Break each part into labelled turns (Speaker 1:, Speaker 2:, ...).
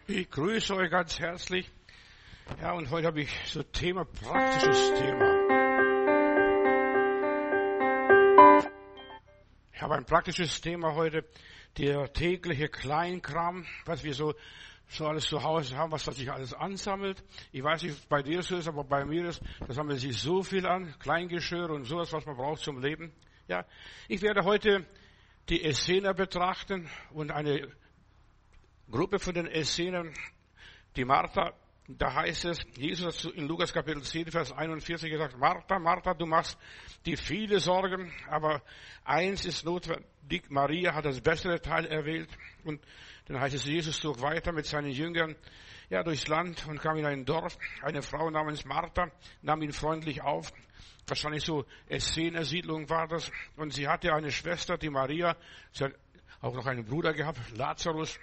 Speaker 1: Ich grüße euch ganz herzlich. Ja, und heute habe ich so praktisches Thema. Ich habe ein praktisches Thema heute, der tägliche Kleinkram, was wir so alles zu Hause haben, was sich alles ansammelt. Ich weiß nicht, was bei dir so ist, aber bei mir ist, da sammelt sich so viel an, Kleingeschirr und sowas, was man braucht zum Leben. Ja, ich werde heute die Essener betrachten und eine Gruppe von den Essenern, die Martha, da heißt es, Jesus hat in Lukas Kapitel 10, Vers 41 gesagt, Martha, Martha, du machst dir viele Sorgen, aber eins ist notwendig, Maria hat das bessere Teil erwählt. Und dann heißt es, Jesus zog weiter mit seinen Jüngern, ja, durchs Land und kam in ein Dorf. Eine Frau namens Martha nahm ihn freundlich auf. Wahrscheinlich so Essener-Siedlung war das. Und sie hatte eine Schwester, die Maria, sie hat auch noch einen Bruder gehabt, Lazarus.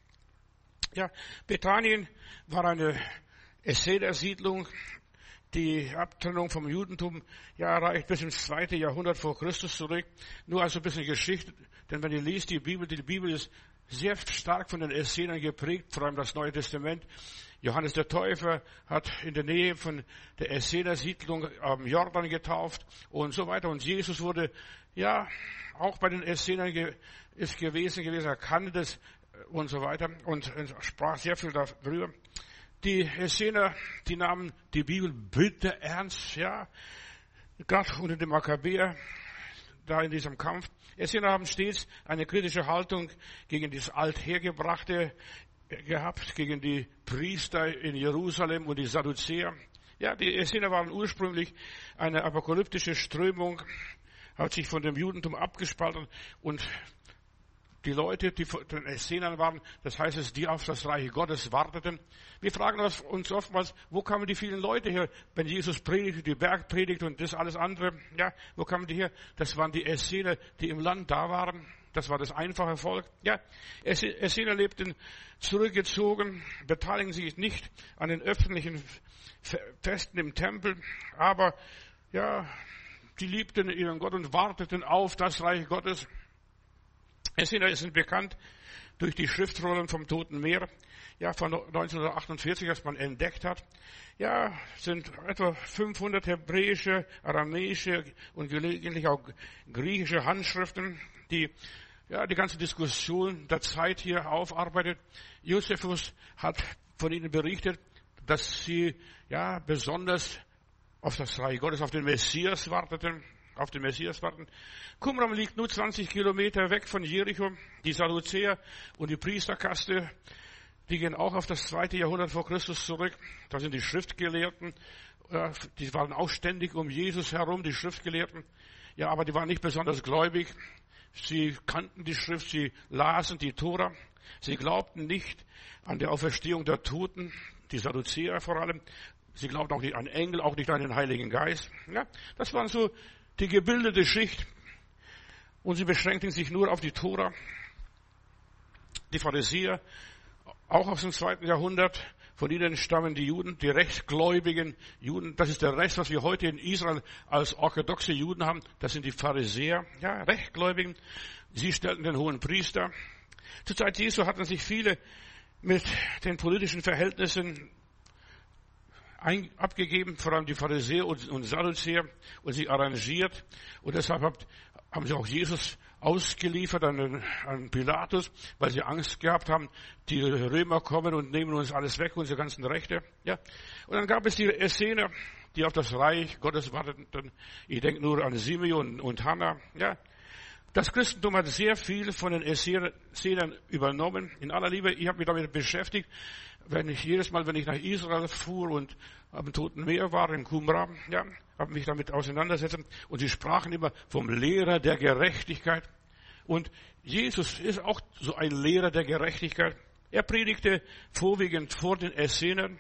Speaker 1: Ja, Bethanien war eine Essener-Siedlung. Die Abtrennung vom Judentum, ja, reicht bis ins 2. Jahrhundert vor Christus zurück. Nur also ein bisschen Geschichte, denn wenn ihr liest die Bibel ist sehr stark von den Essenern geprägt, vor allem das Neue Testament. Johannes der Täufer hat in der Nähe von der Essener-Siedlung am Jordan getauft und so weiter. Und Jesus wurde, ja, auch bei den Essenern gewesen, er kannte das und so weiter und sprach sehr viel darüber. Die Essener, die nahmen die Bibel bitter ernst, ja, gerade unter dem Makkabäer, da in diesem Kampf. Essener haben stets eine kritische Haltung gegen das Althergebrachte gehabt, gegen die Priester in Jerusalem und die Sadduzäer. Ja, die Essener waren ursprünglich eine apokalyptische Strömung, hat sich von dem Judentum abgespalten und die Leute, die von den Essenern waren, das heißt es, die auf das Reich Gottes warteten. Wir fragen uns oftmals, wo kamen die vielen Leute her, wenn Jesus predigte, die Bergpredigt und das alles andere, ja, wo kamen die her? Das waren die Essener, die im Land da waren. Das war das einfache Volk. Ja, Essener lebten zurückgezogen, beteiligen sich nicht an den öffentlichen Festen im Tempel, aber, ja, die liebten ihren Gott und warteten auf das Reich Gottes. Essener sind bekannt durch die Schriftrollen vom Toten Meer, ja, von 1948, das man entdeckt hat. Ja, sind etwa 500 hebräische, aramäische und gelegentlich auch griechische Handschriften, die, ja, die ganze Diskussion der Zeit hier aufarbeitet. Josephus hat von ihnen berichtet, dass sie, ja, besonders auf das Reich Gottes, auf den Messias warteten. Qumran liegt nur 20 Kilometer weg von Jericho. Die Sadduzäer und die Priesterkaste, die gehen auch auf das 2. Jahrhundert vor Christus zurück. Da sind die Schriftgelehrten, die waren auch ständig um Jesus herum, die Schriftgelehrten. Ja, aber die waren nicht besonders gläubig. Sie kannten die Schrift, sie lasen die Tora. Sie glaubten nicht an die Auferstehung der Toten, die Sadduzäer vor allem. Sie glaubten auch nicht an Engel, auch nicht an den Heiligen Geist. Ja, das waren so die gebildete Schicht. Und sie beschränkten sich nur auf die Tora. Die Pharisäer, auch aus dem 2. Jahrhundert, von ihnen stammen die Juden, die rechtsgläubigen Juden. Das ist der Rest, was wir heute in Israel als orthodoxe Juden haben. Das sind die Pharisäer, ja, Rechtgläubigen. Sie stellten den hohen Priester. Zur Zeit Jesu hatten sich viele mit den politischen Verhältnissen abgegeben, vor allem die Pharisäer und Sadduzäer, und sie arrangiert. Und deshalb haben sie auch Jesus ausgeliefert an Pilatus, weil sie Angst gehabt haben, die Römer kommen und nehmen uns alles weg, unsere ganzen Rechte. Ja. Und dann gab es die Essener, die auf das Reich Gottes warteten. Ich denke nur an Simeon und Hannah. Ja. Das Christentum hat sehr viel von den Essenern übernommen. In aller Liebe, ich habe mich damit beschäftigt, jedes Mal, wenn ich nach Israel fuhr und am Toten Meer war, in Qumran, ja, habe mich damit auseinandergesetzt. Und sie sprachen immer vom Lehrer der Gerechtigkeit. Und Jesus ist auch so ein Lehrer der Gerechtigkeit. Er predigte vorwiegend vor den Essenern.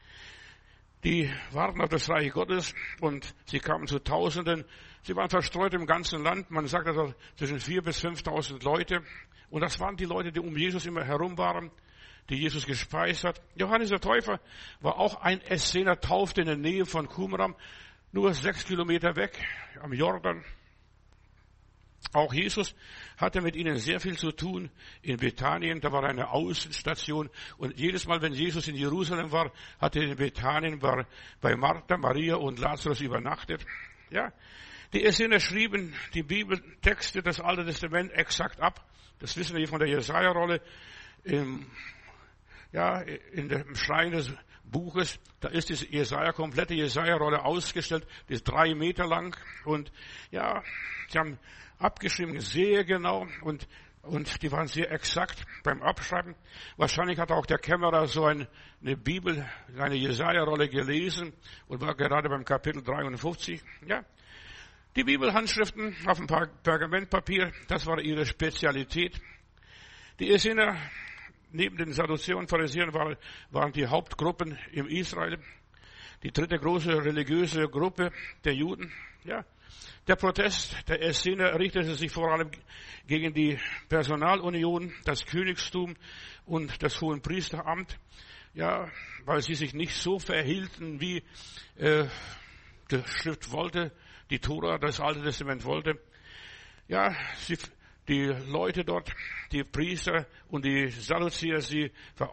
Speaker 1: Die warten auf das Reich Gottes und sie kamen zu Tausenden. Sie waren verstreut im ganzen Land. Man sagt also zwischen 4.000 bis 5.000 Leute. Und das waren die Leute, die um Jesus immer herum waren, die Jesus gespeist hat. Johannes der Täufer war auch ein Essener, taufte in der Nähe von Qumran, nur 6 Kilometer weg am Jordan. Auch Jesus hatte mit ihnen sehr viel zu tun. In Bethanien, da war eine Außenstation. Und jedes Mal, wenn Jesus in Jerusalem war, hatte er in Bethanien, war bei Martha, Maria und Lazarus übernachtet. Ja. Die Essener schrieben die Bibeltexte, das Alte Testament exakt ab. Das wissen wir von der Jesaja-Rolle. In dem Schrein des Buches, da ist die komplette Jesaja-Rolle ausgestellt. Die ist 3 Meter lang. Und ja, sie haben abgeschrieben, sehr genau. Und die waren sehr exakt beim Abschreiben. Wahrscheinlich hat auch der Kämmerer so eine Bibel, eine Jesaja-Rolle gelesen und war gerade beim Kapitel 53. Ja. Die Bibelhandschriften auf dem Pergamentpapier, das war ihre Spezialität. Die Essener, neben den Sadduzäern und Pharisäern, waren die Hauptgruppen in Israel. Die dritte große religiöse Gruppe der Juden. Ja. Der Protest der Essener richtete sich vor allem gegen die Personalunion, das Königstum und das Hohenpriesteramt. Ja, weil sie sich nicht so verhielten, wie die Schrift wollte. Die Tora, das Alte Testament wollte. Ja, die Leute dort, die Priester und die Sadduzäer, sie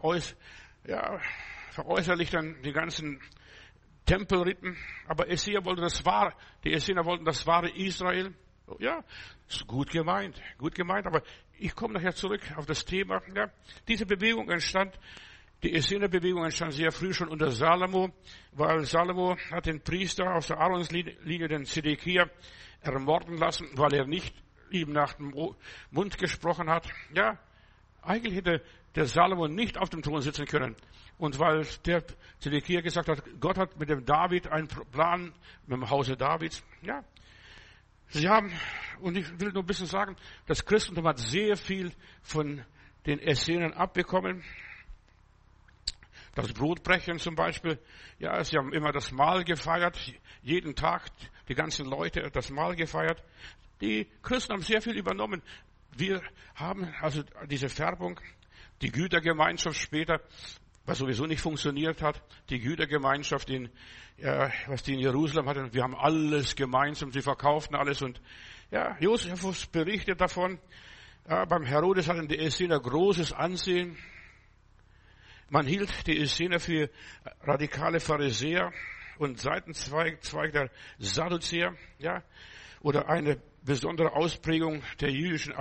Speaker 1: veräußerlichten die ganzen Tempelriten. Aber die Essener wollten das wahre Israel. Ja, ist gut gemeint, aber ich komme nachher zurück auf das Thema. Ja, diese Bewegung entstand, die Essener-Bewegung entstand sehr früh schon unter Salomo, weil Salomo hat den Priester aus der Aaronslinie, den Zedekia, ermorden lassen, weil er nicht ihm nach dem Mund gesprochen hat. Ja, eigentlich hätte der Salomo nicht auf dem Thron sitzen können. Und weil der Zedekia gesagt hat, Gott hat mit dem David einen Plan, mit dem Hause Davids. Ja, sie haben, und ich will nur ein bisschen sagen, das Christentum hat sehr viel von den Essenern abbekommen. Das Brotbrechen zum Beispiel, ja, sie haben immer das Mahl gefeiert, jeden Tag, die ganzen Leute das Mahl gefeiert. Die Christen haben sehr viel übernommen. Wir haben also diese Färbung, die Gütergemeinschaft später, was sowieso nicht funktioniert hat, die Gütergemeinschaft, was die in Jerusalem hatten, wir haben alles gemeinsam, sie verkauften alles und ja, Josephus berichtet davon, beim Herodes hatten die Essener großes Ansehen. Man hielt die Essener für radikale Pharisäer und Seitenzweig der Sadduzäer, ja, oder eine besondere Ausprägung der jüdischen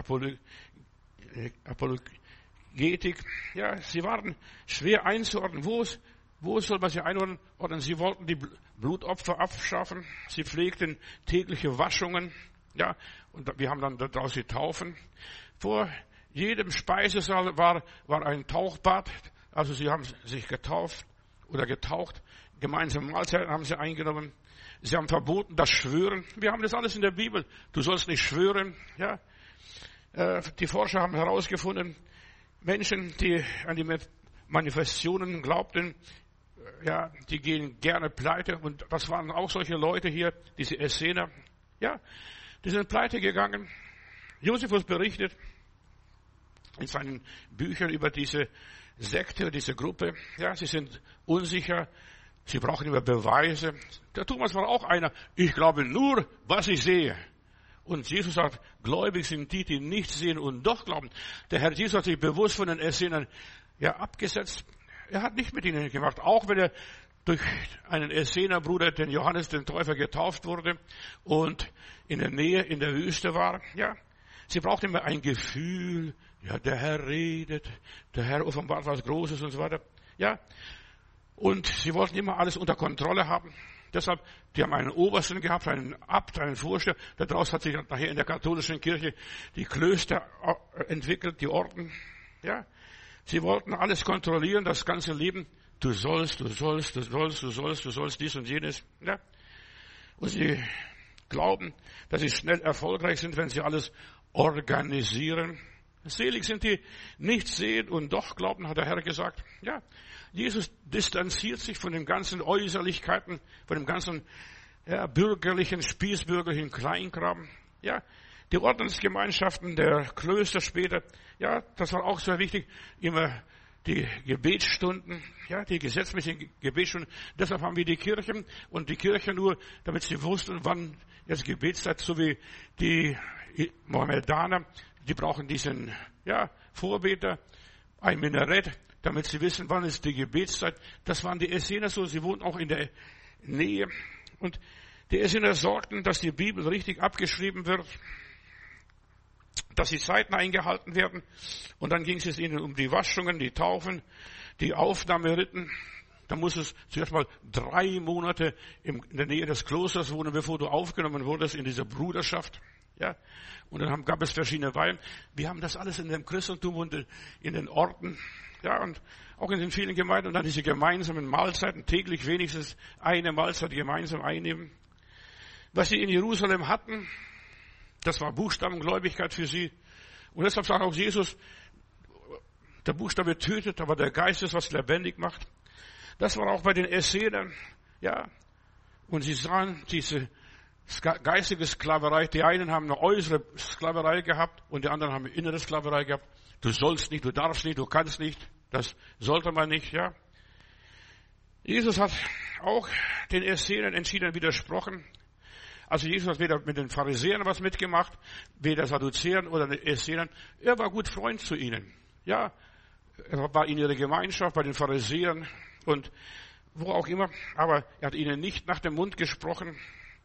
Speaker 1: Apologetik. Ja, sie waren schwer einzuordnen. Wo soll man sie einordnen? Sie wollten die Blutopfer abschaffen. Sie pflegten tägliche Waschungen. Ja, und wir haben dann daraus die Taufen. Vor jedem Speisesaal war ein Tauchbad. Also sie haben sich getauft oder getaucht. Gemeinsame Mahlzeiten haben sie eingenommen. Sie haben verboten das Schwören. Wir haben das alles in der Bibel. Du sollst nicht schwören. Ja. Die Forscher haben herausgefunden, Menschen, die an die Manifestationen glaubten, ja, die gehen gerne pleite. Und das waren auch solche Leute hier, diese Essener. Ja, die sind pleite gegangen. Josephus berichtet in seinen Büchern über diese Sekte, diese Gruppe. Ja, sie sind unsicher. Sie brauchen immer Beweise. Der Thomas war auch einer. Ich glaube nur, was ich sehe. Und Jesus sagt, gläubig sind die nicht sehen und doch glauben. Der Herr Jesus hat sich bewusst von den Essenern abgesetzt. Er hat nicht mit ihnen gemacht. Auch wenn er durch einen Essenerbruder, den Johannes den Täufer, getauft wurde und in der Nähe, in der Wüste war. Ja, sie braucht immer ein Gefühl. Ja, der Herr redet. Der Herr offenbart was Großes und so weiter. Ja. Und sie wollten immer alles unter Kontrolle haben. Deshalb, die haben einen Obersten gehabt, einen Abt, einen Vorsteher. Daraus hat sich nachher in der katholischen Kirche die Klöster entwickelt, die Orden. Ja. Sie wollten alles kontrollieren, das ganze Leben. Du sollst dies und jenes. Ja. Und sie glauben, dass sie schnell erfolgreich sind, wenn sie alles organisieren. Selig sind die nicht sehen und doch glauben, hat der Herr gesagt. Ja, Jesus distanziert sich von den ganzen Äußerlichkeiten, von dem ganzen bürgerlichen, spießbürgerlichen Kleinkram. Ja, die Ordensgemeinschaften der Klöster später, ja, das war auch sehr wichtig, immer die Gebetsstunden, ja, die gesetzmäßigen Gebetsstunden. Deshalb haben wir die Kirchen und die Kirche nur, damit sie wussten, wann jetzt Gebetszeit, so wie die Mohammedaner, die brauchen diesen, ja, Vorbeter, ein Minarett, damit sie wissen, wann ist die Gebetszeit. Das waren die Essener so, sie wohnten auch in der Nähe. Und die Essener sorgten, dass die Bibel richtig abgeschrieben wird, dass die Zeiten eingehalten werden. Und dann ging es ihnen um die Waschungen, die Taufen, die Aufnahmeriten. Da muss es zuerst mal 3 Monate in der Nähe des Klosters wohnen, bevor du aufgenommen wurdest in dieser Bruderschaft. Ja. Und dann gab es verschiedene Weihen. Wir haben das alles in dem Christentum und in den Orten. Ja, und auch in den vielen Gemeinden. Und dann diese gemeinsamen Mahlzeiten, täglich wenigstens eine Mahlzeit gemeinsam einnehmen. Was sie in Jerusalem hatten, das war Buchstabengläubigkeit für sie. Und deshalb sagt auch Jesus, der Buchstabe tötet, aber der Geist ist, was lebendig macht. Das war auch bei den Essenern, ja. Und sie sahen diese geistige Sklaverei. Die einen haben eine äußere Sklaverei gehabt und die anderen haben eine innere Sklaverei gehabt. Du sollst nicht, du darfst nicht, du kannst nicht. Das sollte man nicht, ja. Jesus hat auch den Essenern entschieden widersprochen. Also Jesus hat weder mit den Pharisäern was mitgemacht, weder Sadduzäern oder den Essenern. Er war gut Freund zu ihnen. Ja, er war in ihrer Gemeinschaft, bei den Pharisäern und wo auch immer. Aber er hat ihnen nicht nach dem Mund gesprochen.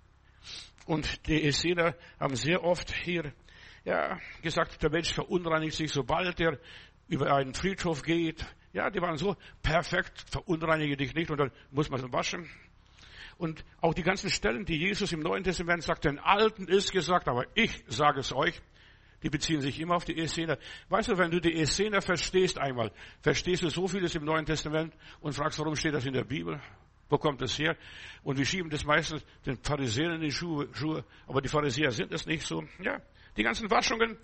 Speaker 1: Und die Essener haben sehr oft hier gesagt, der Mensch verunreinigt sich, sobald er über einen Friedhof geht. Ja, die waren so perfekt, verunreinige dich nicht und dann muss man es waschen. Und auch die ganzen Stellen, die Jesus im Neuen Testament sagt, den Alten ist gesagt, aber ich sage es euch, die beziehen sich immer auf die Essener. Weißt du, wenn du die Essener verstehst einmal, verstehst du so vieles im Neuen Testament und fragst, warum steht das in der Bibel? Wo kommt das her? Und wir schieben das meistens den Pharisäern in die Schuhe, aber die Pharisäer sind es nicht so. Ja, die ganzen Waschungen,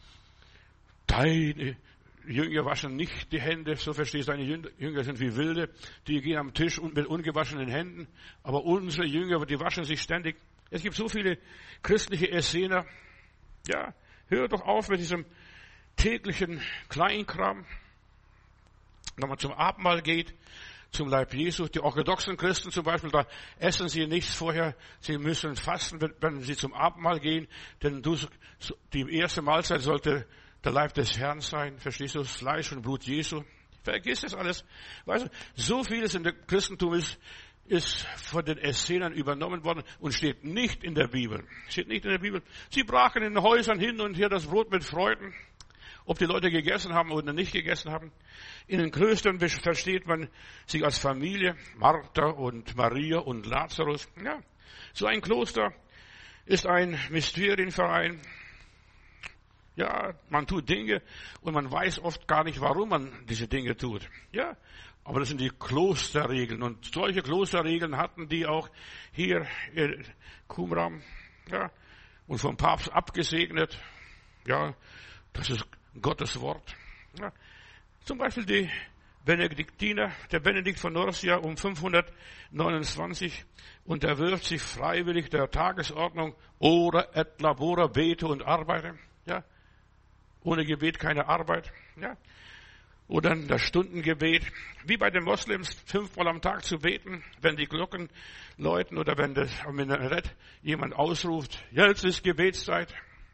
Speaker 1: deine Jünger waschen nicht die Hände, so verstehst du, deine Jünger sind wie Wilde, die gehen am Tisch mit ungewaschenen Händen, aber unsere Jünger, die waschen sich ständig. Es gibt so viele christliche Essener. Ja, hör doch auf mit diesem täglichen Kleinkram. Wenn man zum Abendmahl geht, zum Leib Jesu, die orthodoxen Christen zum Beispiel, da essen sie nichts vorher, sie müssen fasten, wenn sie zum Abendmahl gehen, denn die erste Mahlzeit sollte der Leib des Herrn sein, verstehst du, das Fleisch und Blut Jesu. Vergiss das alles. Weißt du, so vieles in dem Christentum ist von den Essenern übernommen worden und steht nicht in der Bibel. Steht nicht in der Bibel. Sie brachen in den Häusern hin und her das Brot mit Freuden. Ob die Leute gegessen haben oder nicht gegessen haben. In den Klöstern versteht man sich als Familie, Martha und Maria und Lazarus. Ja, so ein Kloster ist ein Mysterienverein. Ja, man tut Dinge und man weiß oft gar nicht, warum man diese Dinge tut. Ja, aber das sind die Klosterregeln und solche Klosterregeln hatten die auch hier in Qumran, ja, und vom Papst abgesegnet. Ja, das ist Gottes Wort. Ja, zum Beispiel die Benediktiner, der Benedikt von Nursia um 529 unterwirft sich freiwillig der Tagesordnung, ora et labora, bete und arbeite. Ja, ohne Gebet keine Arbeit. Ja, oder das Stundengebet, wie bei den Moslems, 5-mal am Tag zu beten, wenn die Glocken läuten oder wenn das am Minarett jemand ausruft, jetzt ist Gebetszeit.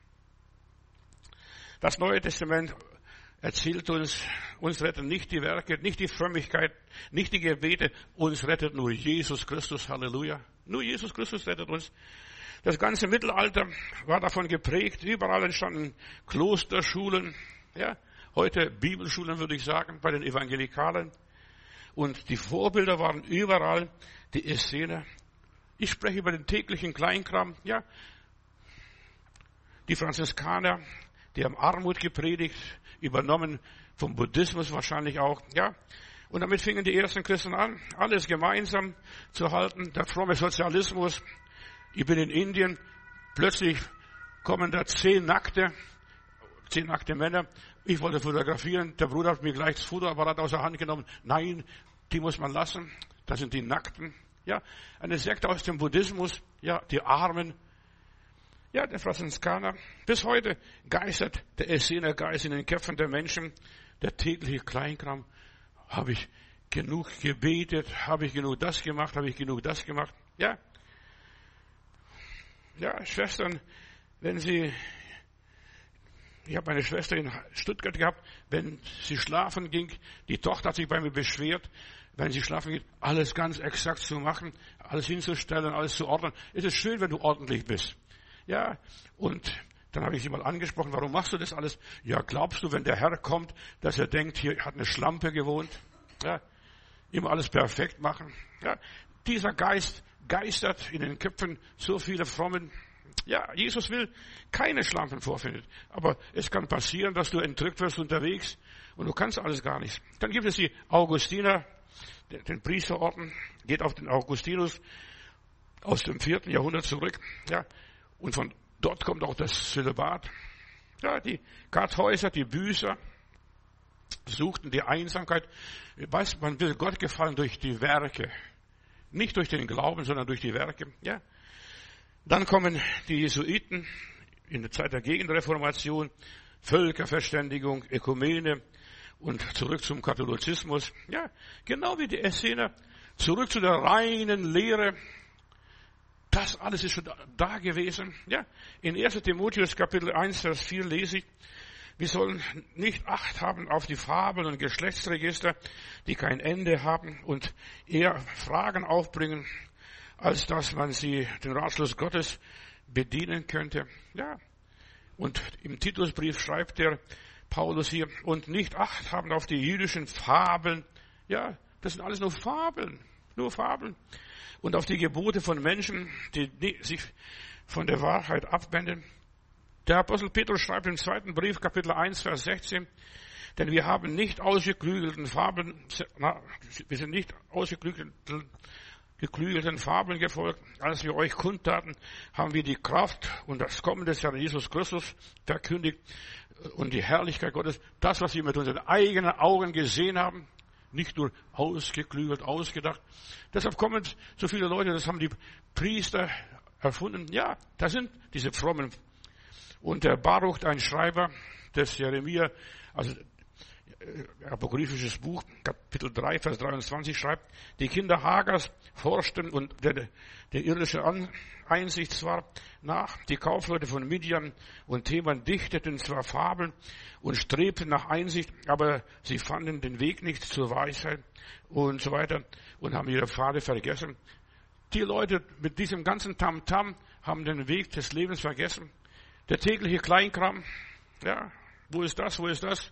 Speaker 1: Das Neue Testament erzählt uns retten nicht die Werke, nicht die Frömmigkeit, nicht die Gebete, uns rettet nur Jesus Christus, Halleluja. Nur Jesus Christus rettet uns. Das ganze Mittelalter war davon geprägt, überall entstanden Klosterschulen, ja, heute Bibelschulen würde ich sagen, bei den Evangelikalen. Und die Vorbilder waren überall die Essener. Ich spreche über den täglichen Kleinkram, ja. Die Franziskaner, die haben Armut gepredigt, übernommen vom Buddhismus wahrscheinlich auch, ja. Und damit fingen die ersten Christen an, alles gemeinsam zu halten. Der fromme Sozialismus. Ich bin in Indien, plötzlich kommen da 10 nackte Männer. Ich wollte fotografieren, der Bruder hat mir gleich das Fotoapparat aus der Hand genommen. Nein, die muss man lassen, das sind die Nackten. Ja, eine Sekte aus dem Buddhismus, ja, die Armen. Ja, der Franziskaner. Bis heute geistert der Essener Geist in den Köpfen der Menschen. der tägliche Kleinkram. Habe ich genug gebetet? Habe ich genug das gemacht? Habe ich genug das gemacht? Ja. Ja, Schwestern, ich habe eine Schwester in Stuttgart gehabt, wenn sie schlafen ging, die Tochter hat sich bei mir beschwert, wenn sie schlafen geht, alles ganz exakt zu machen, alles hinzustellen, alles zu ordnen. Es ist schön, wenn du ordentlich bist. Ja, und dann habe ich sie mal angesprochen, warum machst du das alles? Ja, glaubst du, wenn der Herr kommt, dass er denkt, hier hat eine Schlampe gewohnt? Ja, immer alles perfekt machen. Ja, dieser Geist geistert in den Köpfen so viele Frommen. Ja, Jesus will keine Schlampen vorfinden. Aber es kann passieren, dass du entrückt wirst unterwegs und du kannst alles gar nicht. Dann gibt es die Augustiner, den Priesterorden, geht auf den Augustinus aus dem 4. Jahrhundert zurück. Ja, und von dort kommt auch das Zölibat. Ja, die Kartäuser, die Büßer suchten die Einsamkeit. Weißt, man will Gott gefallen durch die Werke. Nicht durch den Glauben, sondern durch die Werke. Ja. Dann kommen die Jesuiten in der Zeit der Gegenreformation, Völkerverständigung, Ökumene und zurück zum Katholizismus. Ja, genau wie die Essener, zurück zu der reinen Lehre. Das alles ist schon da gewesen. Ja, in 1. Timotheus Kapitel 1, Vers 4 lese ich, wir sollen nicht Acht haben auf die Fabeln und Geschlechtsregister, die kein Ende haben und eher Fragen aufbringen, als dass man sie den Ratschluss Gottes bedienen könnte. Ja. Und im Titusbrief schreibt der Paulus hier, und nicht Acht haben auf die jüdischen Fabeln. Ja, das sind alles nur Fabeln. Nur Fabeln. Und auf die Gebote von Menschen, die sich von der Wahrheit abwenden. Der Apostel Petrus schreibt im 2. Brief, Kapitel 1, Vers 16, denn wir haben nicht ausgeklügelten Fabeln, wir sind nicht ausgeklügelten Fabeln gefolgt. Als wir euch kundtaten, haben wir die Kraft und das Kommen des Herrn Jesus Christus verkündigt und die Herrlichkeit Gottes. Das, was wir mit unseren eigenen Augen gesehen haben, nicht nur ausgeklügelt, ausgedacht. Deshalb kommen so viele Leute, das haben die Priester erfunden. Ja, das sind diese frommen. Und der Baruch, ein Schreiber des Jeremia, also apokryphisches Buch, Kapitel 3, Vers 23 schreibt, die Kinder Hagars forschten und der irdische Einsicht zwar nach, die Kaufleute von Midian und Theman dichteten zwar Fabeln und strebten nach Einsicht, aber sie fanden den Weg nicht zur Weisheit und so weiter und haben ihre Pfade vergessen. Die Leute mit diesem ganzen Tamtam haben den Weg des Lebens vergessen. Der tägliche Kleinkram, ja, wo ist das, wo ist das?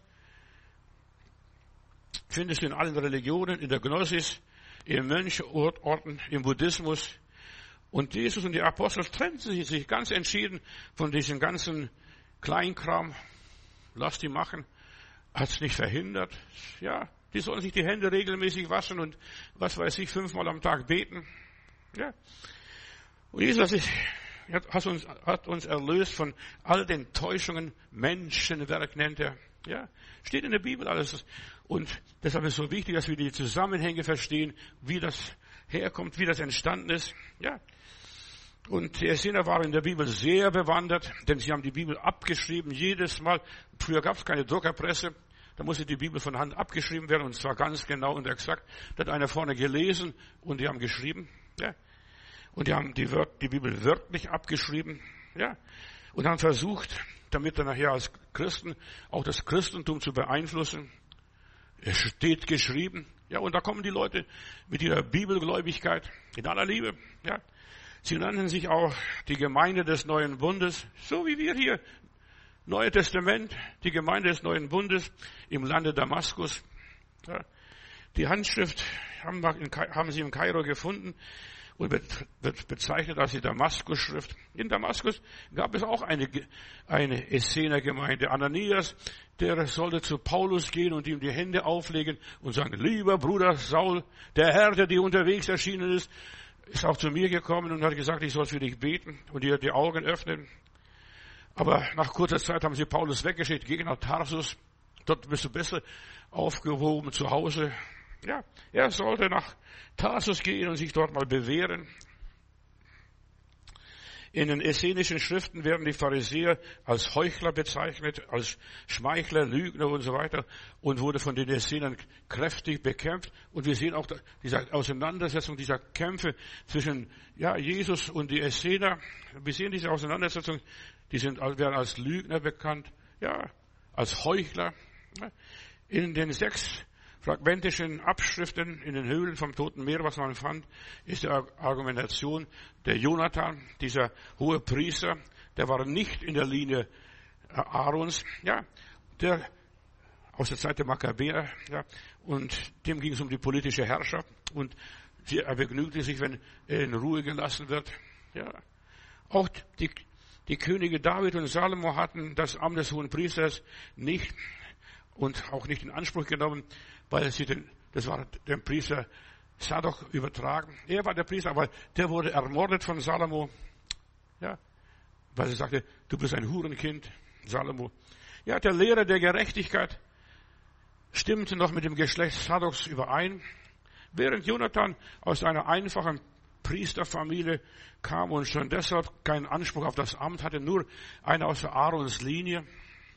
Speaker 1: Findest du in allen Religionen, in der Gnosis, im Mönchorden, im Buddhismus. Und Jesus und die Apostel trennten sich ganz entschieden von diesem ganzen Kleinkram. Lass die machen. Hat es nicht verhindert. Ja, die sollen sich die Hände regelmäßig waschen und was weiß ich, 5-mal am Tag beten. Ja. Und Jesus hat uns erlöst von all den Täuschungen. Menschenwerk nennt er. Ja, steht in der Bibel alles. Und deshalb ist es so wichtig, dass wir die Zusammenhänge verstehen, wie das herkommt, wie das entstanden ist. Ja. Und die Essener waren in der Bibel sehr bewandert, denn sie haben die Bibel abgeschrieben, jedes Mal. Früher gab es keine Druckerpresse. Da musste die Bibel von Hand abgeschrieben werden, und zwar ganz genau und exakt. Da hat einer vorne gelesen und die haben geschrieben. Ja. Und die haben die Bibel wörtlich abgeschrieben. Ja. Und haben versucht, damit dann nachher als Christen auch das Christentum zu beeinflussen. Es steht geschrieben. Ja, und da kommen die Leute mit ihrer Bibelgläubigkeit in aller Liebe. Ja. Sie nannten sich auch die Gemeinde des Neuen Bundes, so wie wir hier. Neue Testament, die Gemeinde des Neuen Bundes im Lande Damaskus. Ja. Die Handschrift haben sie in Kairo gefunden und wird bezeichnet als die Damaskus-Schrift. In Damaskus gab es auch eine Essener-Gemeinde. Ananias, der sollte zu Paulus gehen und ihm die Hände auflegen und sagen, lieber Bruder Saul, der Herr, der dir unterwegs erschienen ist auch zu mir gekommen und hat gesagt, ich soll für dich beten und dir die Augen öffnen. Aber nach kurzer Zeit haben sie Paulus weggeschickt, geh nach Tarsus. Dort bist du besser aufgehoben zu Hause. Ja, er sollte nach Tarsus gehen und sich dort mal bewähren. In den essenischen Schriften werden die Pharisäer als Heuchler bezeichnet, als Schmeichler, Lügner und so weiter und wurde von den Essenern kräftig bekämpft. Und wir sehen auch diese Auseinandersetzung, dieser Kämpfe zwischen Jesus und die Essener. Wir sehen diese Auseinandersetzung, werden als Lügner bekannt, als Heuchler. In den 6 fragmentischen Abschriften in den Höhlen vom Toten Meer, was man fand, ist die Argumentation der Jonathan, dieser hohe Priester, der war nicht in der Linie Aarons, der aus der Zeit der Makkabäer, und dem ging es um die politische Herrschaft und er begnügte sich, wenn er in Ruhe gelassen wird. Auch die Könige David und Salomo hatten das Amt des hohen Priesters nicht und auch nicht in Anspruch genommen, weil das war dem Priester Sadok übertragen. Er war der Priester, aber der wurde ermordet von Salomo, weil er sagte, du bist ein Hurenkind, Salomo. Der Lehrer der Gerechtigkeit stimmte noch mit dem Geschlecht Sadoks überein, während Jonathan aus einer einfachen Priesterfamilie kam und schon deshalb keinen Anspruch auf das Amt hatte, nur einer aus der Aarons Linie.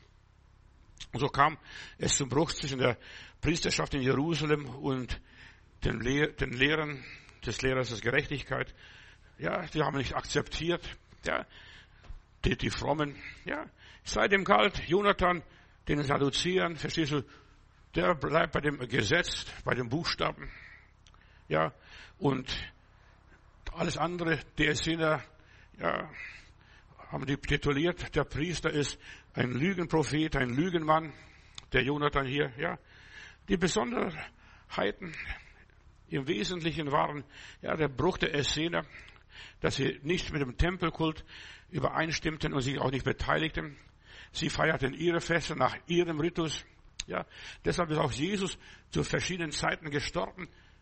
Speaker 1: Und so kam es zum Bruch zwischen der Priesterschaft in Jerusalem und den Lehrern des Lehrers der Gerechtigkeit. Die haben nicht akzeptiert. Die Frommen. Seitdem galt Jonathan den Sadduzäern, verstehst du, der bleibt bei dem Gesetz, bei den Buchstaben. Und alles andere, die Essener, haben die tituliert, der Priester ist ein Lügenprophet, ein Lügenmann, der Jonathan hier, Die Besonderheiten im Wesentlichen waren, der Bruch der Essener, dass sie nicht mit dem Tempelkult übereinstimmten und sich auch nicht beteiligten. Sie feierten ihre Feste nach ihrem Ritus, Deshalb ist auch Jesus zu verschiedenen Zeiten gestorben,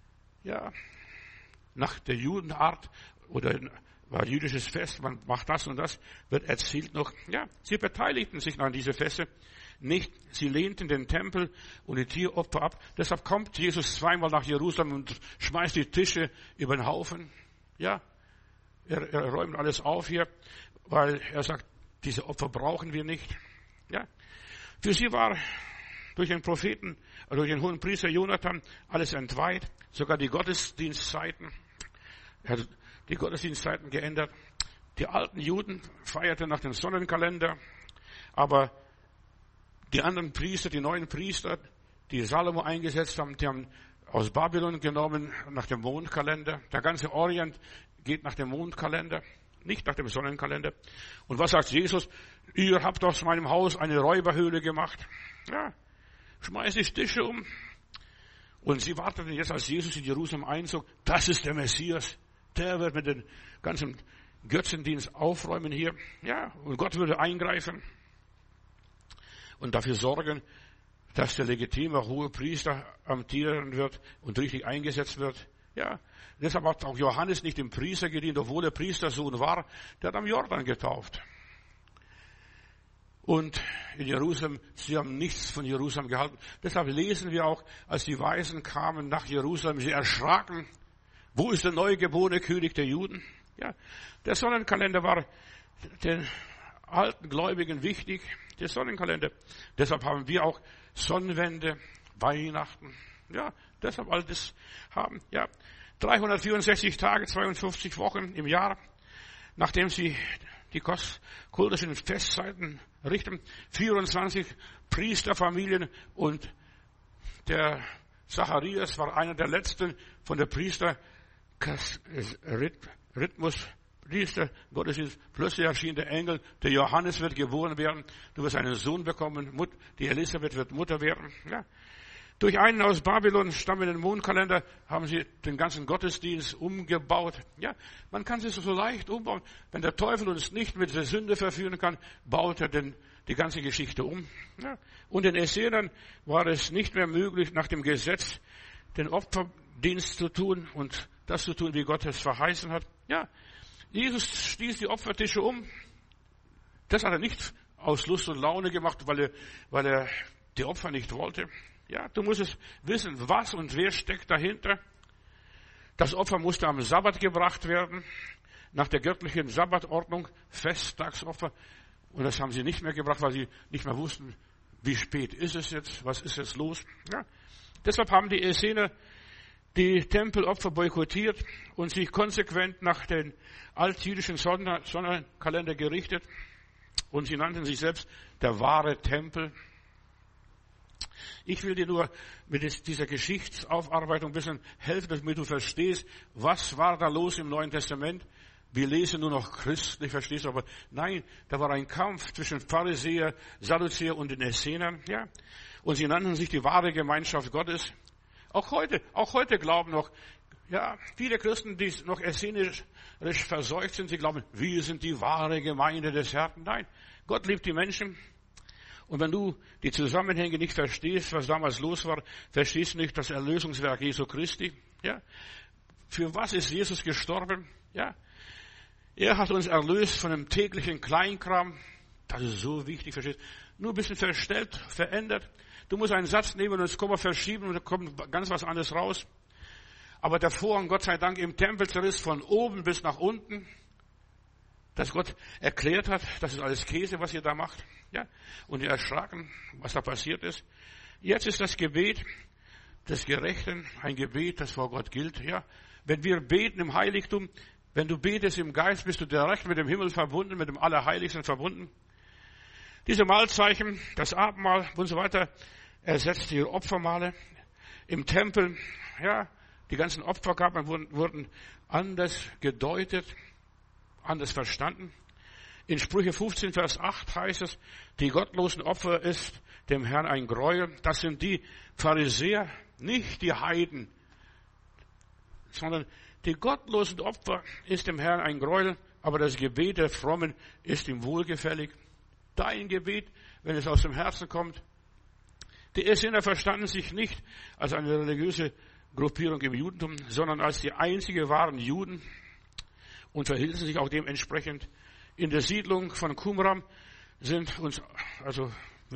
Speaker 1: nach der Judenart oder war jüdisches Fest, man macht das und das, wird erzählt noch. Sie beteiligten sich an diese Feste nicht. Sie lehnten den Tempel und die Tieropfer ab. Deshalb kommt Jesus zweimal nach Jerusalem und schmeißt die Tische über den Haufen. Er räumt alles auf hier, weil er sagt, diese Opfer brauchen wir nicht. Für sie war durch den Propheten, durch den hohen Priester Jonathan alles entweiht, sogar die Gottesdienstzeiten. Er hat die Gottesdienstzeiten geändert. Die alten Juden feierten nach dem Sonnenkalender, aber die anderen Priester, die neuen Priester, die Salomo eingesetzt haben, die haben aus Babylon genommen nach dem Mondkalender. Der ganze Orient geht nach dem Mondkalender, nicht nach dem Sonnenkalender. Und was sagt Jesus? Ihr habt aus meinem Haus eine Räuberhöhle gemacht. Schmeißt die Tische um. Und sie warteten jetzt, als Jesus in Jerusalem einzog, das ist der Messias. Der wird mit den ganzen Götzendienst aufräumen hier. Und Gott würde eingreifen und dafür sorgen, dass der legitime hohe Priester amtieren wird und richtig eingesetzt wird. Deshalb hat auch Johannes nicht dem Priester gedient, obwohl er Priestersohn war. Der hat am Jordan getauft. Und in Jerusalem, sie haben nichts von Jerusalem gehalten. Deshalb lesen wir auch, als die Weisen kamen nach Jerusalem, sie erschraken. Wo ist der neugeborene König der Juden? Der Sonnenkalender war den alten Gläubigen wichtig, der Sonnenkalender. Deshalb haben wir auch Sonnenwende, Weihnachten. Deshalb all das haben. 364 Tage, 52 Wochen im Jahr, nachdem sie die kultischen Festzeiten richten. 24 Priesterfamilien und der Zacharias war einer der letzten von der Rhythmus, Priester, Gottesdienst. Plötzlich erschien der Engel, der Johannes wird geboren werden. Du wirst einen Sohn bekommen, die Elisabeth wird Mutter werden. Durch einen aus Babylon stammenden Mondkalender haben sie den ganzen Gottesdienst umgebaut. Man kann sich so leicht umbauen. Wenn der Teufel uns nicht mit der Sünde verführen kann, baut er die ganze Geschichte um. Und den Essenern war es nicht mehr möglich, nach dem Gesetz den Opferdienst zu tun und das zu tun, wie Gott es verheißen hat. Jesus stieß die Opfertische um. Das hat er nicht aus Lust und Laune gemacht, weil er die Opfer nicht wollte. Du musst es wissen, was und wer steckt dahinter. Das Opfer musste am Sabbat gebracht werden. nach der göttlichen Sabbatordnung, Festtagsopfer. Und das haben sie nicht mehr gebracht, weil sie nicht mehr wussten, wie spät ist es jetzt, was ist jetzt los. Ja. Deshalb haben die Essener die Tempelopfer boykottiert und sich konsequent nach den altjüdischen Sonnenkalender gerichtet. Und sie nannten sich selbst der wahre Tempel. Ich will dir nur mit dieser Geschichtsaufarbeitung ein bisschen helfen, damit du verstehst, was war da los im Neuen Testament. Wir lesen nur noch christlich, verstehst du, aber nein, da war ein Kampf zwischen Pharisäer, Sadduzäer und den Essenern, ja. Und sie nannten sich die wahre Gemeinschaft Gottes. Auch heute glauben noch, ja, viele Christen, die noch essenisch verseucht sind, sie glauben, wir sind die wahre Gemeinde des Herrn. Nein, Gott liebt die Menschen. Und wenn du die Zusammenhänge nicht verstehst, was damals los war, verstehst du nicht das Erlösungswerk Jesu Christi. Ja? Für was ist Jesus gestorben? Ja? Er hat uns erlöst von dem täglichen Kleinkram. Das ist so wichtig, verstehst du? Nur ein bisschen verstellt, verändert. Du musst einen Satz nehmen und das Komma verschieben und da kommt ganz was anderes raus. Aber der Vorhang, Gott sei Dank, im Tempel zerriss von oben bis nach unten, dass Gott erklärt hat, das ist alles Käse, was ihr da macht. Ja? Und ihr erschraken, was da passiert ist. Jetzt ist das Gebet des Gerechten ein Gebet, das vor Gott gilt. Ja? Wenn wir beten im Heiligtum, wenn du betest im Geist, bist du direkt mit dem Himmel verbunden, mit dem Allerheiligsten verbunden. Diese Mahlzeichen, das Abendmahl und so weiter, ersetzt die Opfermale. Im Tempel, ja, die ganzen Opfergaben wurden anders gedeutet, anders verstanden. In Sprüche 15, Vers 8 heißt es, die gottlosen Opfer ist dem Herrn ein Gräuel. Das sind die Pharisäer, nicht die Heiden, sondern die gottlosen Opfer ist dem Herrn ein Gräuel, aber das Gebet der Frommen ist ihm wohlgefällig. Dein Gebet, wenn es aus dem Herzen kommt. Die Essener verstanden sich nicht als eine religiöse Gruppierung im Judentum, sondern als die einzige wahren Juden und verhielten sich auch dementsprechend. In der Siedlung von Qumran sind uns, also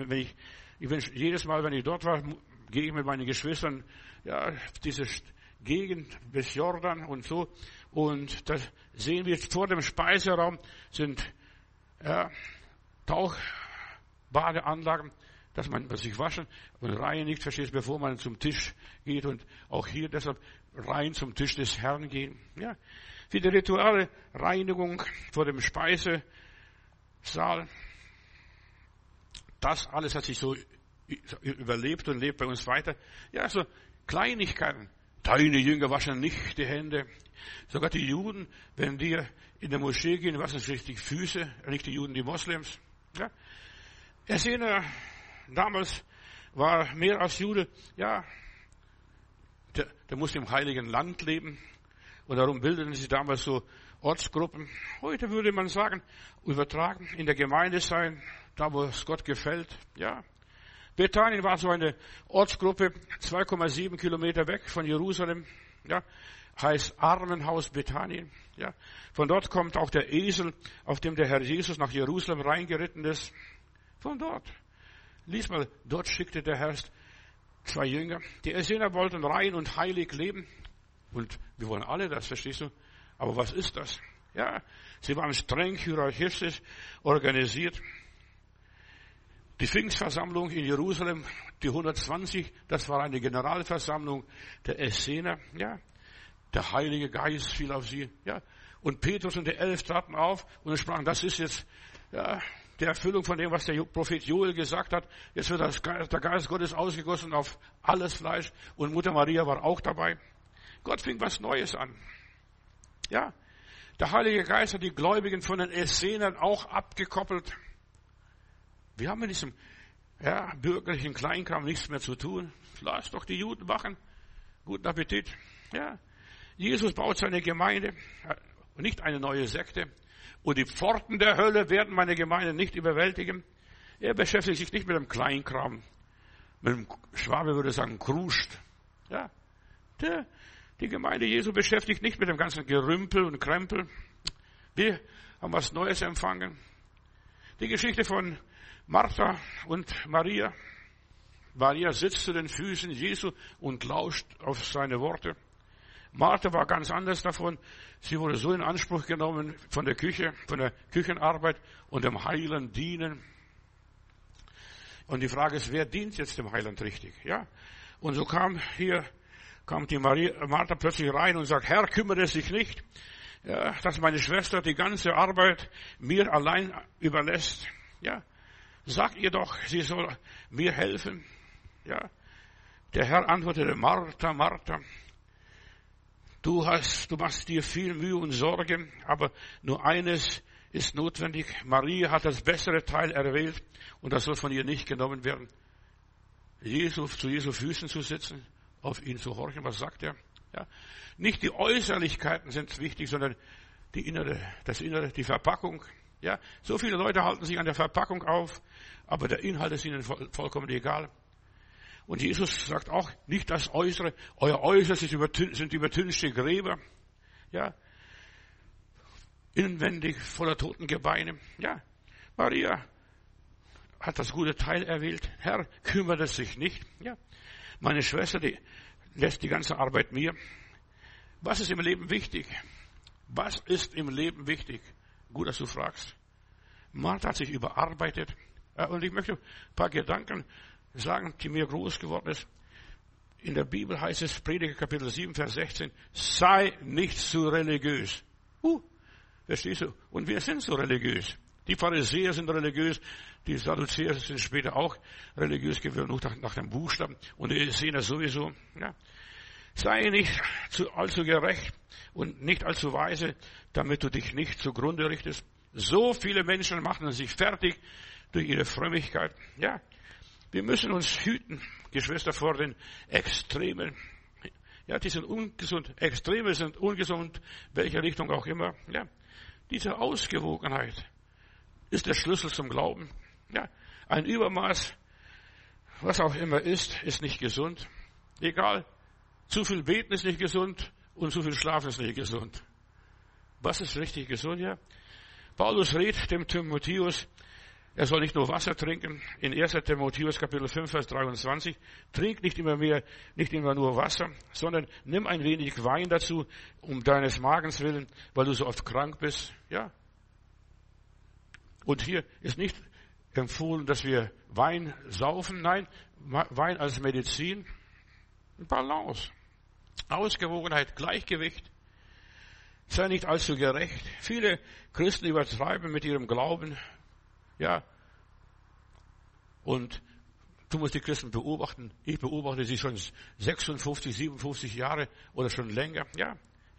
Speaker 1: jedes Mal, wenn ich dort war, gehe ich mit meinen Geschwistern, ja, diese Gegend bis Jordan und so, und da sehen wir vor dem Speiseraum sind Tauchbadeanlagen, dass man sich waschen und reinigt, verstehst, bevor man zum Tisch geht, und auch hier deshalb rein zum Tisch des Herrn gehen. Ja, für die rituelle Reinigung vor dem Speisesaal, das alles hat sich so überlebt und lebt bei uns weiter. Ja, so Kleinigkeiten. Deine Jünger waschen nicht die Hände. Sogar die Juden, wenn die in der Moschee gehen, waschen sich die Füße, nicht die Juden, die Moslems. Ja. Essener damals war mehr als Jude, ja, der musste im Heiligen Land leben. Und darum bildeten sich damals so Ortsgruppen. Heute würde man sagen, übertragen, in der Gemeinde sein, da wo es Gott gefällt. Ja. Bethanien war so eine Ortsgruppe, 2,7 Kilometer weg von Jerusalem. Ja. Heißt Armenhaus Bethanien. Ja. Von dort kommt auch der Esel, auf dem der Herr Jesus nach Jerusalem reingeritten ist. Von dort. Lies mal, dort schickte der Herr 2 Jünger. Die Essener wollten rein und heilig leben. Und wir wollen alle das, verstehst du? Aber was ist das? Ja, sie waren streng hierarchistisch organisiert. Die Pfingstversammlung in Jerusalem, die 120, das war eine Generalversammlung der Essener. Ja, der Heilige Geist fiel auf sie. Ja, und Petrus und die 11 traten auf und sprachen, das ist jetzt die Erfüllung von dem, was der Prophet Joel gesagt hat. Jetzt wird der Geist Gottes ausgegossen auf alles Fleisch. Und Mutter Maria war auch dabei. Gott fing was Neues an. Ja, der Heilige Geist hat die Gläubigen von den Essenern auch abgekoppelt. Wir haben mit diesem bürgerlichen Kleinkram nichts mehr zu tun. Lass doch die Juden machen. Guten Appetit. Ja, Jesus baut seine Gemeinde, nicht eine neue Sekte. Und die Pforten der Hölle werden meine Gemeinde nicht überwältigen. Er beschäftigt sich nicht mit dem Kleinkram. Mit dem Schwabe würde sagen, kruscht. Ja, die Gemeinde Jesu beschäftigt nicht mit dem ganzen Gerümpel und Krempel. Wir haben was Neues empfangen. Die Geschichte von Martha und Maria. Maria sitzt zu den Füßen Jesu und lauscht auf seine Worte. Martha war ganz anders davon. Sie wurde so in Anspruch genommen von der Küche, von der Küchenarbeit und dem Heiland dienen. Und die Frage ist, wer dient jetzt dem Heiland richtig? Ja. Und so kam die Martha plötzlich rein und sagt, Herr, kümmere dich nicht, ja, dass meine Schwester die ganze Arbeit mir allein überlässt. Ja. Sag ihr doch, sie soll mir helfen. Ja. Der Herr antwortete, Martha, Martha, du machst dir viel Mühe und Sorge, aber nur eines ist notwendig. Maria hat das bessere Teil erwählt und das soll von ihr nicht genommen werden. Zu Jesu Füßen zu sitzen, auf ihn zu horchen, was sagt er? Ja. Nicht die Äußerlichkeiten sind wichtig, sondern das Innere, die Verpackung. Ja. So viele Leute halten sich an der Verpackung auf, aber der Inhalt ist ihnen vollkommen egal. Und Jesus sagt auch, nicht das Äußere, euer Äußeres sind übertünchte Gräber, ja, inwendig voller Totengebeine. Ja, Maria hat das gute Teil erwählt. Herr, kümmert es sich nicht. Ja, meine Schwester, die lässt die ganze Arbeit mir. Was ist im Leben wichtig? Was ist im Leben wichtig? Gut, dass du fragst. Martha hat sich überarbeitet. Ja, und ich möchte ein paar Gedanken sagen, die mir groß geworden ist. In der Bibel heißt es, Prediger Kapitel 7, Vers 16, sei nicht zu religiös. Verstehst du? Und wir sind so religiös. Die Pharisäer sind religiös, die Sadduzäer sind später auch religiös geworden, nur nach dem Buchstaben. Und die sehen das sowieso. Ja. Sei nicht allzu gerecht und nicht allzu weise, damit du dich nicht zugrunde richtest. So viele Menschen machen sich fertig durch ihre Frömmigkeit. Ja. Wir müssen uns hüten, Geschwister, vor den Extremen. Ja, die sind ungesund. Extreme sind ungesund, welche Richtung auch immer. Ja, diese Ausgewogenheit ist der Schlüssel zum Glauben. Ja, ein Übermaß, was auch immer ist nicht gesund. Egal, zu viel Beten ist nicht gesund und zu viel Schlafen ist nicht gesund. Was ist richtig gesund? Ja, Paulus rät dem Timotheus, er soll nicht nur Wasser trinken. In 1. Timotheus Kapitel 5, Vers 23. Trink nicht immer nur Wasser, sondern nimm ein wenig Wein dazu, um deines Magens willen, weil du so oft krank bist. Ja. Und hier ist nicht empfohlen, dass wir Wein saufen. Nein, Wein als Medizin. Balance. Ausgewogenheit, Gleichgewicht. Sei nicht allzu gerecht. Viele Christen übertreiben mit ihrem Glauben. Ja, und du musst die Christen beobachten. Ich beobachte sie schon 56, 57 Jahre oder schon länger. Ja.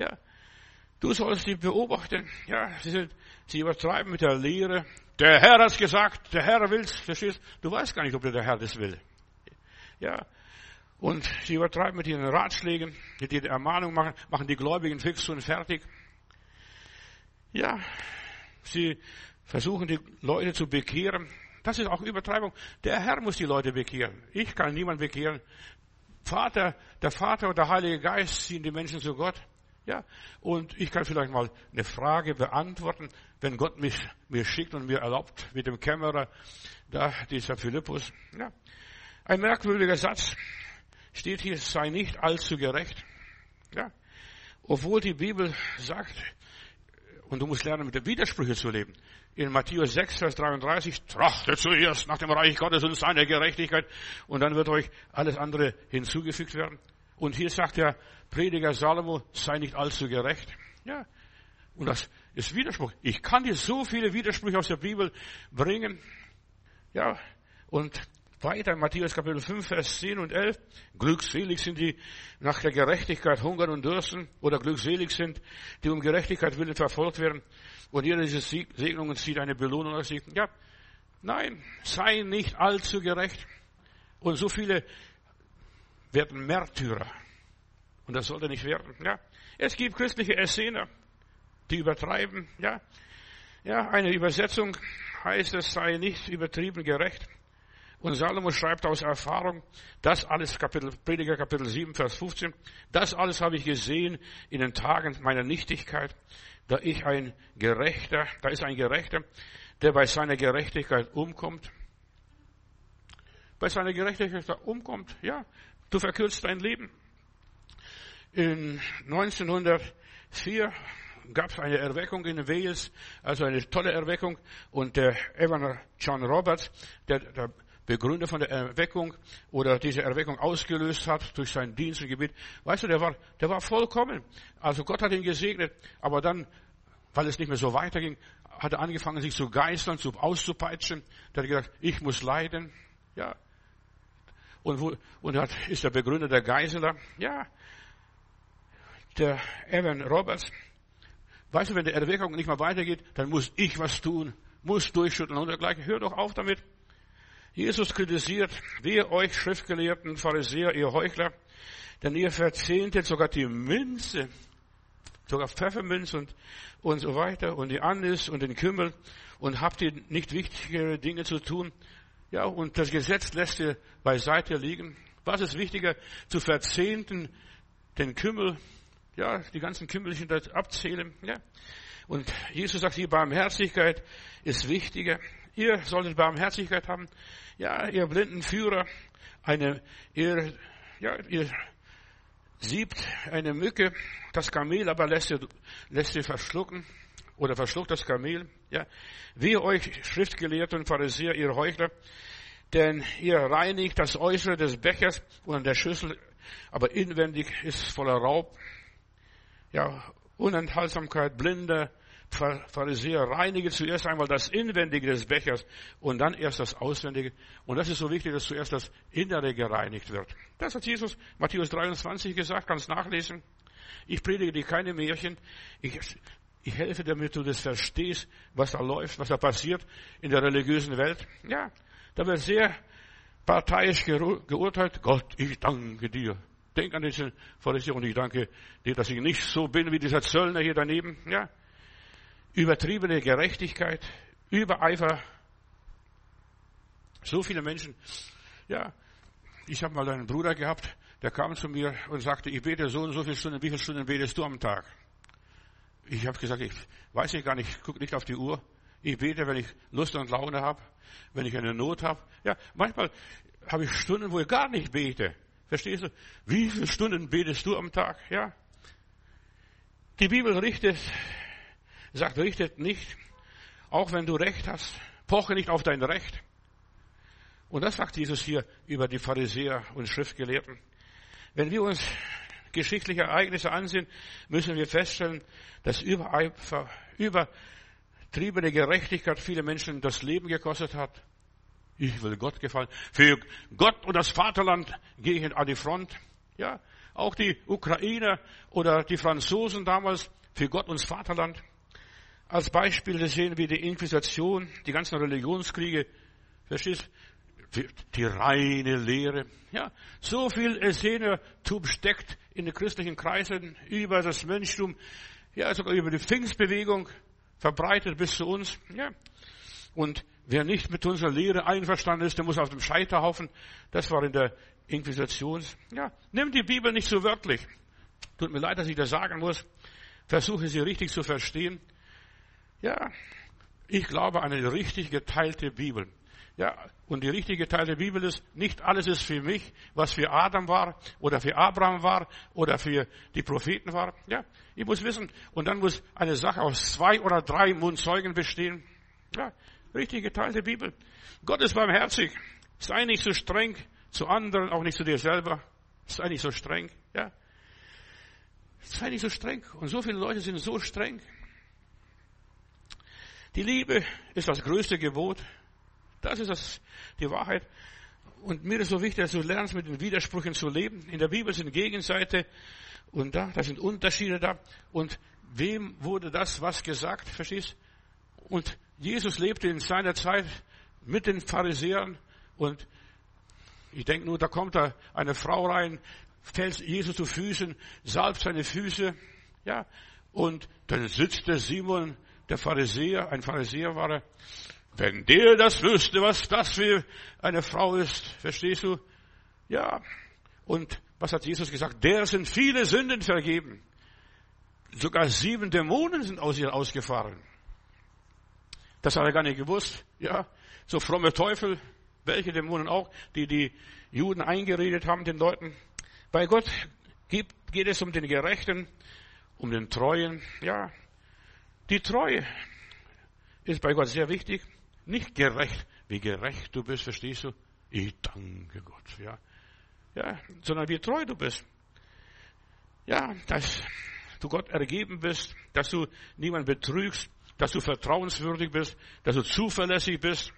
Speaker 1: Du sollst sie beobachten. Ja, sie übertreiben mit der Lehre. Der Herr hat's gesagt, der Herr will's, verstehst? Du weißt gar nicht, ob der Herr das will. Ja. Und sie übertreiben mit ihren Ratschlägen, mit ihren Ermahnungen, machen die Gläubigen fix und fertig. Ja, sie versuchen die Leute zu bekehren. Das ist auch Übertreibung. Der Herr muss die Leute bekehren. Ich kann niemanden bekehren. Der Vater und der Heilige Geist ziehen die Menschen zu Gott. Ja, und ich kann vielleicht mal eine Frage beantworten, wenn Gott mir schickt und mir erlaubt mit dem Kämmerer, dieser Philippus. Ja, ein merkwürdiger Satz steht hier: Sei nicht allzu gerecht. Ja, obwohl die Bibel sagt, und du musst lernen, mit den Widersprüchen zu leben. In Matthäus 6, Vers 33, trachtet zuerst nach dem Reich Gottes und seiner Gerechtigkeit, und dann wird euch alles andere hinzugefügt werden. Und hier sagt der Prediger Salomo, sei nicht allzu gerecht. Ja, und das ist Widerspruch. Ich kann dir so viele Widersprüche aus der Bibel bringen. Ja, und weiter, Matthäus Kapitel 5, Vers 10 und 11. Glückselig sind die nach der Gerechtigkeit hungern und dürsten, oder glückselig sind, die um Gerechtigkeit willen verfolgt werden. Und jeder dieser Segnungen zieht eine Belohnung aus sich. Ja, nein, sei nicht allzu gerecht. Und so viele werden Märtyrer. Und das sollte nicht werden. Ja, es gibt christliche Essener, die übertreiben. Ja, eine Übersetzung heißt, es sei nicht übertrieben gerecht. Und Salomo schreibt aus Erfahrung, das alles, Prediger Kapitel 7, Vers 15, das alles habe ich gesehen in den Tagen meiner Nichtigkeit, da ist ein Gerechter, der bei seiner Gerechtigkeit umkommt. Bei seiner Gerechtigkeit umkommt, ja, du verkürzt dein Leben. In 1904 gab es eine Erweckung in Wales, also eine tolle Erweckung. Und der Evan John Roberts, der Begründer von der Erweckung oder diese Erweckung ausgelöst hat durch seinen Dienst und Gebet, weißt du, der war vollkommen. Also Gott hat ihn gesegnet, aber dann, weil es nicht mehr so weiterging, hat er angefangen, sich zu geißeln, auszupeitschen. Der hat gesagt, ich muss leiden. Ja. Und ist der Begründer der Geißeler. Ja. Der Evan Roberts. Weißt du, wenn die Erweckung nicht mehr weitergeht, dann muss ich was tun, muss durchschütteln und dergleichen. Hör doch auf damit. Jesus kritisiert, wehe euch Schriftgelehrten, Pharisäer, ihr Heuchler, denn ihr verzehntet sogar die Minze, sogar Pfefferminz und so weiter und die Anis und den Kümmel und habt ihr nicht wichtigere Dinge zu tun? Ja, und das Gesetz lässt ihr beiseite liegen. Was ist wichtiger? Zu verzehnten den Kümmel, ja, die ganzen Kümmelchen da abzählen, ja. Und Jesus sagt, die Barmherzigkeit ist wichtiger. Ihr solltet Barmherzigkeit haben. Ja, ihr blinden Führer, ihr siebt eine Mücke, das Kamel aber lässt sie verschlucken oder verschluckt das Kamel. Ja, wehe euch Schriftgelehrte und Pharisäer, ihr Heuchler, denn ihr reinigt das Äußere des Bechers und der Schüssel, aber inwendig ist voller Raub. Ja, Unenthaltsamkeit, Blinde, Pharisäer reinigen zuerst einmal das Inwendige des Bechers und dann erst das Auswendige. Und das ist so wichtig, dass zuerst das Innere gereinigt wird. Das hat Jesus Matthäus 23 gesagt, kannst nachlesen. Ich predige dir keine Märchen. Ich helfe, damit du das verstehst, was da läuft, was da passiert in der religiösen Welt. Ja, da wird sehr parteiisch geurteilt. Gott, ich danke dir. Denk an diesen Pharisäer und ich danke dir, dass ich nicht so bin wie dieser Zöllner hier daneben. Ja. Übertriebene Gerechtigkeit, Übereifer. So viele Menschen. Ja, ich habe mal einen Bruder gehabt, der kam zu mir und sagte, ich bete so und so viele Stunden. Wie viele Stunden betest du am Tag? Ich habe gesagt, ich weiß nicht gar nicht, ich gucke nicht auf die Uhr. Ich bete, wenn ich Lust und Laune habe, wenn ich eine Not habe. Ja, manchmal habe ich Stunden, wo ich gar nicht bete. Verstehst du? Wie viele Stunden betest du am Tag? Ja. Die Bibel sagt, richtet nicht, auch wenn du Recht hast, poche nicht auf dein Recht. Und das sagt Jesus hier über die Pharisäer und Schriftgelehrten. Wenn wir uns geschichtliche Ereignisse ansehen, müssen wir feststellen, dass übertriebene Gerechtigkeit viele Menschen das Leben gekostet hat. Ich will Gott gefallen. Für Gott und das Vaterland gehe ich an die Front. Ja, auch die Ukrainer oder die Franzosen damals für Gott und das Vaterland. Als Beispiel sehen wir die Inquisition, die ganzen Religionskriege, verstehst? Die reine Lehre. Ja, so viel Essenertum steckt in den christlichen Kreisen über das Mönchtum, ja, sogar über die Pfingstbewegung verbreitet bis zu uns. Ja, und wer nicht mit unserer Lehre einverstanden ist, der muss auf dem Scheiterhaufen. Das war in der Inquisition. Ja, nimm die Bibel nicht so wörtlich. Tut mir leid, dass ich das sagen muss. Versuche sie richtig zu verstehen. Ja, ich glaube an eine richtig geteilte Bibel. Ja, und die richtig geteilte Bibel ist, nicht alles ist für mich, was für Adam war, oder für Abraham war, oder für die Propheten war. Ja, ich muss wissen, und dann muss eine Sache aus 2 oder 3 Mundzeugen bestehen. Ja, richtig geteilte Bibel. Gott ist barmherzig. Sei nicht so streng zu anderen, auch nicht zu dir selber. Sei nicht so streng. Ja, sei nicht so streng. Und so viele Leute sind so streng. Die Liebe ist das größte Gebot. Das ist die Wahrheit. Und mir ist so wichtig, dass du lernst, mit den Widersprüchen zu leben. In der Bibel sind Gegenseite und da sind Unterschiede da. Und wem wurde das was gesagt? Verstehst? Und Jesus lebte in seiner Zeit mit den Pharisäern. Und ich denke nur, da kommt da eine Frau rein, fällt Jesus zu Füßen, salbt seine Füße. Ja. Und dann sitzt der Simon, der Pharisäer, ein Pharisäer war er. Wenn der das wüsste, was das für eine Frau ist, verstehst du? Ja. Und was hat Jesus gesagt? Der sind viele Sünden vergeben. Sogar 7 Dämonen sind aus ihr ausgefahren. Das hat er gar nicht gewusst. Ja. So fromme Teufel, welche Dämonen auch, die Juden eingeredet haben, den Leuten. Bei Gott geht es um den Gerechten, um den Treuen. Ja, die Treue ist bei Gott sehr wichtig. Nicht gerecht, wie gerecht du bist, verstehst du? Ich danke Gott, ja. Ja, sondern wie treu du bist. Ja, dass du Gott ergeben bist, dass du niemanden betrügst, dass du vertrauenswürdig bist, dass du zuverlässig bist.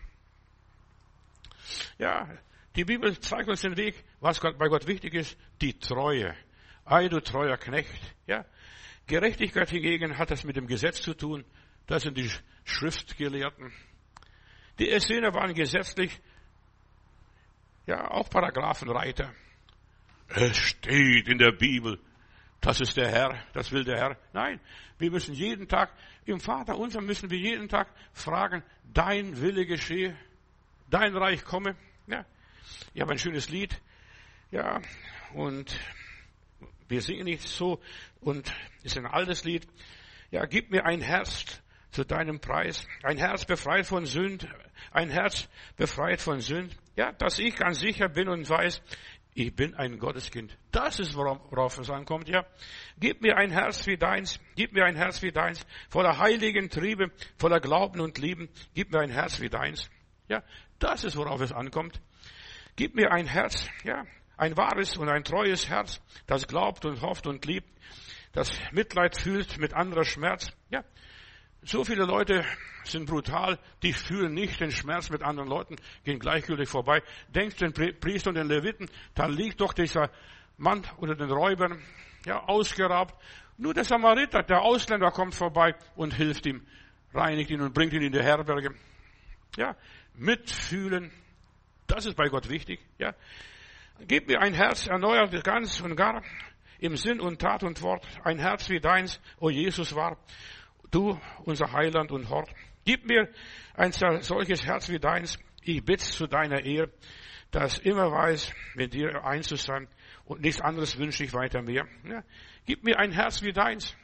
Speaker 1: Ja, die Bibel zeigt uns den Weg, was bei Gott wichtig ist, die Treue. Ei, du treuer Knecht. Ja, Gerechtigkeit hingegen hat das mit dem Gesetz zu tun. Das sind die Schriftgelehrten. Die Essener waren gesetzlich, ja, auch Paragraphenreiter. Es steht in der Bibel, das ist der Herr, das will der Herr. Nein, wir müssen jeden Tag, im Vater unser müssen wir jeden Tag fragen, dein Wille geschehe, dein Reich komme. Ja, ich habe ein schönes Lied, ja, und wir singen nicht so, und es ist ein altes Lied. Ja, gib mir ein Herz zu deinem Preis, ein Herz befreit von Sünd, ein Herz befreit von Sünd. Ja, dass ich ganz sicher bin und weiß, ich bin ein Gotteskind. Das ist, worauf es ankommt, ja. Gib mir ein Herz wie deins, gib mir ein Herz wie deins, voller heiligen Triebe, voller Glauben und Lieben, gib mir ein Herz wie deins. Ja, das ist, worauf es ankommt. Gib mir ein Herz, ja, ein wahres und ein treues Herz, das glaubt und hofft und liebt, das Mitleid fühlt mit anderer Schmerz. Ja, so viele Leute sind brutal, die fühlen nicht den Schmerz mit anderen Leuten, gehen gleichgültig vorbei. Denkt den Priester und den Leviten, da liegt doch dieser Mann unter den Räubern, ja, ausgeraubt. Nur der Samariter, der Ausländer kommt vorbei und hilft ihm, reinigt ihn und bringt ihn in die Herberge. Ja, mitfühlen, das ist bei Gott wichtig, ja. Gib mir ein Herz, erneuert ganz und gar, im Sinn und Tat und Wort, ein Herz wie deins, o Jesus war, du, unser Heiland und Hort. Gib mir ein solches Herz wie deins, ich bitte zu deiner Ehre, das immer weiß, mit dir eins zu sein, und nichts anderes wünsche ich weiter mehr. Ja, gib mir ein Herz wie deins,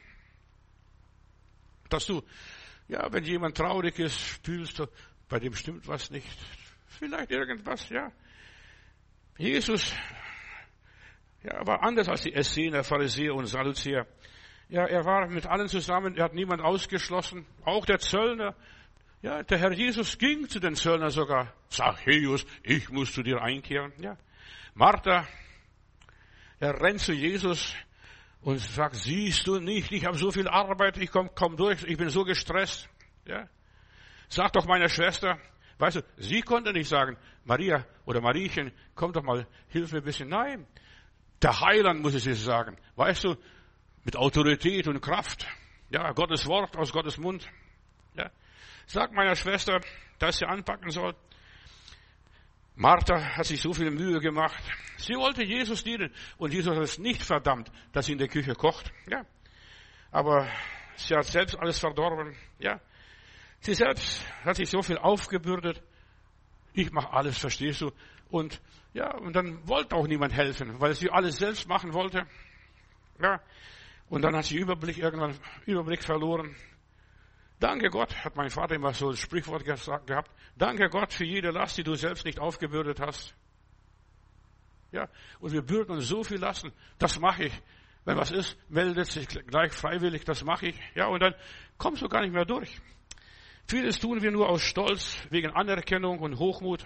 Speaker 1: dass du, ja, wenn jemand traurig ist, fühlst du, bei dem stimmt was nicht, vielleicht irgendwas, ja. Jesus, ja, war anders als die Essener, Pharisäer und Sadduzäer. Ja, er war mit allen zusammen, er hat niemand ausgeschlossen, auch der Zöllner. Ja, der Herr Jesus ging zu den Zöllnern sogar. Zachäus, ich muss zu dir einkehren. Ja. Martha, er rennt zu Jesus und sagt, siehst du nicht, ich habe so viel Arbeit, ich komm durch, ich bin so gestresst. Ja. Sag doch meiner Schwester, weißt du, sie konnte nicht sagen, Maria oder Mariechen, komm doch mal, hilf mir ein bisschen. Nein, der Heiland muss es ihr sagen. Weißt du, mit Autorität und Kraft. Ja, Gottes Wort aus Gottes Mund. Ja. Sag meiner Schwester, dass sie anpacken soll. Martha hat sich so viel Mühe gemacht. Sie wollte Jesus dienen. Und Jesus hat es nicht verdammt, dass sie in der Küche kocht. Ja. Aber sie hat selbst alles verdorben. Ja. Sie selbst hat sich so viel aufgebürdet. Ich mache alles, verstehst du? Und ja, und dann wollte auch niemand helfen, weil sie alles selbst machen wollte. Ja. Und dann hat sie irgendwann Überblick verloren. Danke Gott, hat mein Vater immer so ein Sprichwort gehabt. Danke Gott für jede Last, die du selbst nicht aufgebürdet hast. Ja, und wir bürden uns so viel Lasten. Das mache ich. Wenn was ist, meldet sich gleich freiwillig, das mache ich. Ja, und dann kommst du gar nicht mehr durch. Vieles tun wir nur aus Stolz, wegen Anerkennung und Hochmut.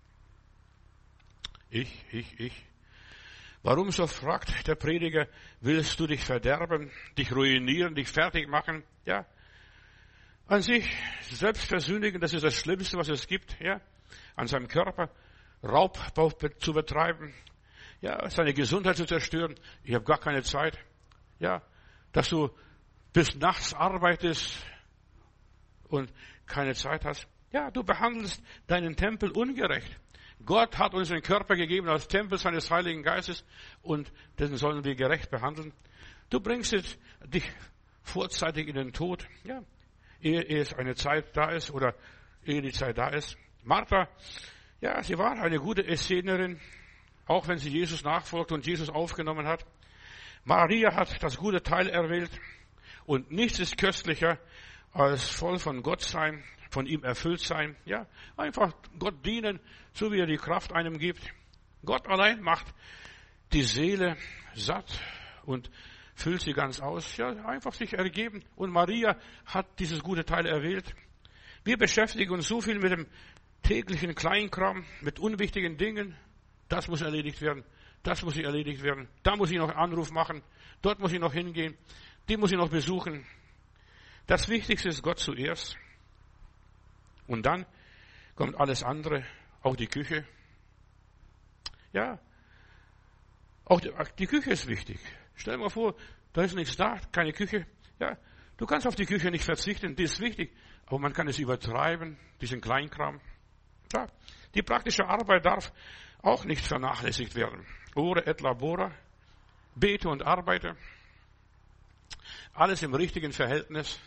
Speaker 1: Ich. Warum, so fragt der Prediger, willst du dich verderben, dich ruinieren, dich fertig machen? Ja. An sich selbst versündigen, das ist das Schlimmste, was es gibt, ja. An seinem Körper Raubbau zu betreiben, ja, seine Gesundheit zu zerstören. Ich habe gar keine Zeit, ja. Dass du bis nachts arbeitest und keine Zeit hast. Ja, du behandelst deinen Tempel ungerecht. Gott hat uns den Körper gegeben als Tempel seines Heiligen Geistes und den sollen wir gerecht behandeln. Du bringst dich vorzeitig in den Tod, ja, ehe eine Zeit da ist oder ehe die Zeit da ist. Martha, ja, sie war eine gute Essenerin, auch wenn sie Jesus nachfolgte und Jesus aufgenommen hat. Maria hat das gute Teil erwählt und nichts ist köstlicher als voll von Gott sein, von ihm erfüllt sein, ja, einfach Gott dienen, so wie er die Kraft einem gibt. Gott allein macht die Seele satt und füllt sie ganz aus. Ja, einfach sich ergeben. Und Maria hat dieses gute Teil erwählt. Wir beschäftigen uns so viel mit dem täglichen Kleinkram, mit unwichtigen Dingen. Das muss erledigt werden. Das muss erledigt werden. Da muss ich noch einen Anruf machen. Dort muss ich noch hingehen. Die muss ich noch besuchen. Das Wichtigste ist Gott zuerst. Und dann kommt alles andere, auch die Küche. Ja, auch die Küche ist wichtig. Stell dir mal vor, da ist nichts da, keine Küche. Ja, du kannst auf die Küche nicht verzichten, die ist wichtig. Aber man kann es übertreiben, diesen Kleinkram. Ja, die praktische Arbeit darf auch nicht vernachlässigt werden. Ore et labora, bete und arbeite. Alles im richtigen Verhältnis.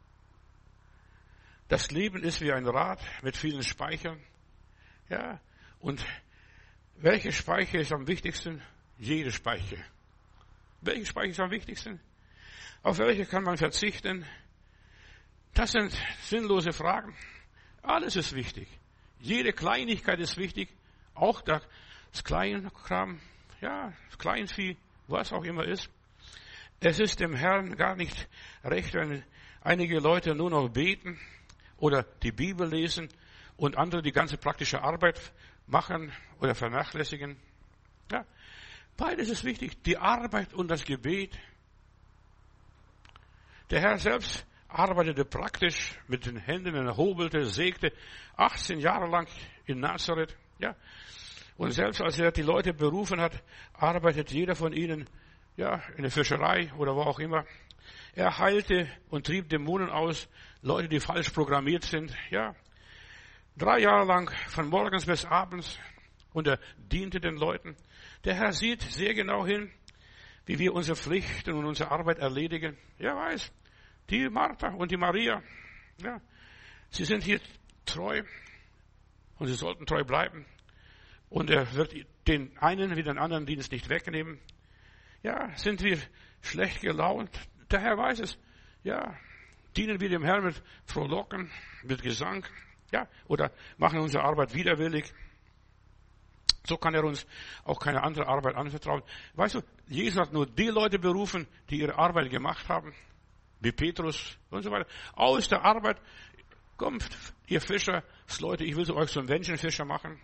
Speaker 1: Das Leben ist wie ein Rad mit vielen Speichern. Ja, und welche Speicher ist am wichtigsten? Jede Speicher. Welche Speicher ist am wichtigsten? Auf welche kann man verzichten? Das sind sinnlose Fragen. Alles ist wichtig. Jede Kleinigkeit ist wichtig. Auch das Kleinkram, ja, das Kleinvieh, was auch immer ist. Es ist dem Herrn gar nicht recht, wenn einige Leute nur noch beten oder die Bibel lesen und andere die ganze praktische Arbeit machen oder vernachlässigen. Ja, beides ist wichtig. Die Arbeit und das Gebet. Der Herr selbst arbeitete praktisch mit den Händen, er hobelte, sägte 18 Jahre lang in Nazareth. Ja, und selbst als er die Leute berufen hat, arbeitet jeder von ihnen ja in der Fischerei oder wo auch immer. Er heilte und trieb Dämonen aus, Leute, die falsch programmiert sind. Ja, 3 Jahre lang von morgens bis abends und er diente den Leuten. Der Herr sieht sehr genau hin, wie wir unsere Pflichten und unsere Arbeit erledigen. Er weiß, die Martha und die Maria, ja, sie sind hier treu und sie sollten treu bleiben. Und er wird den einen wie den anderen Dienst nicht wegnehmen. Ja, sind wir schlecht gelaunt? Der Herr weiß es. Ja, dienen wir dem Herrn mit Frohlocken, mit Gesang, ja, oder machen unsere Arbeit widerwillig. So kann er uns auch keine andere Arbeit anvertrauen. Weißt du, Jesus hat nur die Leute berufen, die ihre Arbeit gemacht haben, wie Petrus und so weiter. Aus der Arbeit, kommt, ihr Fischer, Leute, ich will euch zum Menschenfischer machen.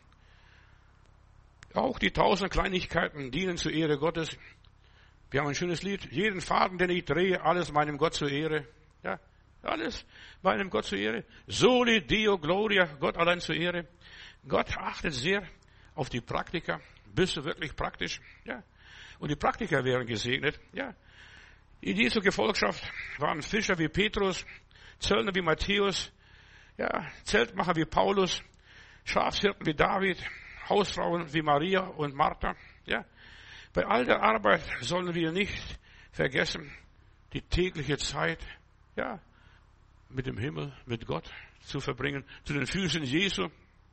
Speaker 1: Auch die 1000 Kleinigkeiten dienen zur Ehre Gottes. Wir haben ein schönes Lied. Jeden Faden, den ich drehe, alles meinem Gott zur Ehre. Ja, alles meinem Gott zur Ehre. Soli Deo Gloria, Gott allein zur Ehre. Gott achtet sehr auf die Praktiker. Bist du wirklich praktisch? Ja. Und die Praktiker wären gesegnet. Ja. In Jesu Gefolgschaft waren Fischer wie Petrus, Zöllner wie Matthäus, ja, Zeltmacher wie Paulus, Schafshirten wie David, Hausfrauen wie Maria und Martha. Ja. Bei all der Arbeit sollen wir nicht vergessen, die tägliche Zeit, ja, mit dem Himmel, mit Gott zu verbringen, zu den Füßen Jesu,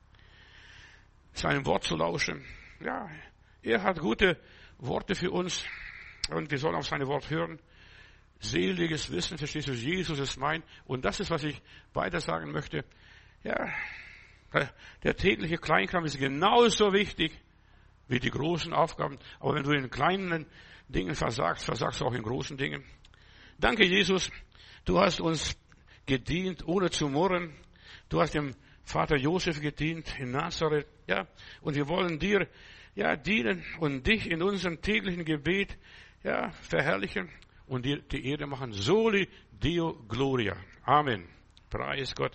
Speaker 1: seinem Wort zu lauschen. Ja, er hat gute Worte für uns und wir sollen auf seine Wort hören. Seliges Wissen, verstehst du, Jesus ist mein. Und das ist, was ich weiter sagen möchte. Ja, der tägliche Kleinkram ist genauso wichtig wie die großen Aufgaben. Aber wenn du in kleinen Dingen versagst, versagst du auch in großen Dingen. Danke, Jesus. Du hast uns gedient, ohne zu murren. Du hast dem Vater Josef gedient in Nazareth. Ja, und wir wollen dir, ja, dienen und dich in unserem täglichen Gebet, ja, verherrlichen und dir die Ehre machen. Soli Deo Gloria. Amen. Preis Gott.